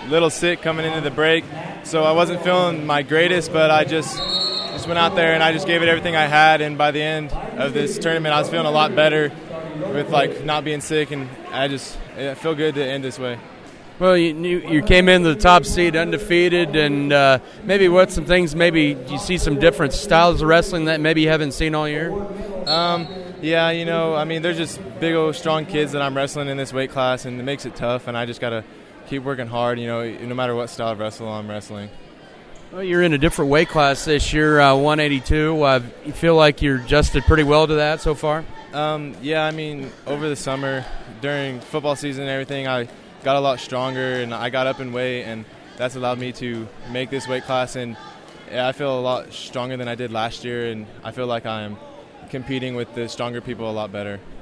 little sick coming into the break, so I wasn't feeling my greatest, but I just went out there and I just gave it everything I had, and by the end of this tournament I was feeling a lot better with not being sick, and it felt good to end this way. Well, you came into the top seed undefeated, and maybe what some things, maybe you see some different styles of wrestling that maybe you haven't seen all year? Yeah, there's just big old strong kids that I'm wrestling in this weight class, and it makes it tough, and I just got to keep working hard, no matter what style of wrestle I'm wrestling. Well, you're in a different weight class this year, 182. You feel like you're adjusted pretty well to that so far? Over the summer, during football season and everything, I got a lot stronger, and I got up in weight, and that's allowed me to make this weight class, and I feel a lot stronger than I did last year, and I feel like I'm competing with the stronger people a lot better.